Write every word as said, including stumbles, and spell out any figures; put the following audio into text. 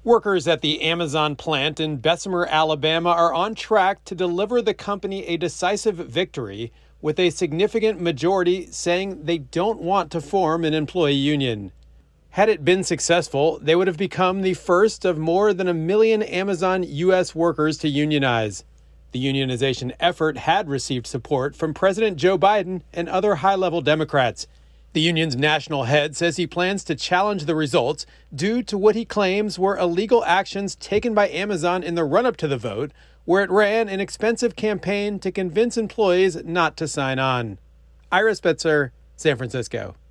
Workers at the Amazon plant in Bessemer, Alabama are on track to deliver the company a decisive victory, with a significant majority saying they don't want to form an employee union. Had it been successful, they would have become the first of more than a million Amazon U S workers to unionize. The unionization effort had received support from President Joe Biden and other high-level Democrats. The union's national head says he plans to challenge the results due to what he claims were illegal actions taken by Amazon in the run-up to the vote, where it ran an expensive campaign to convince employees not to sign on. Ira Spitzer, San Francisco.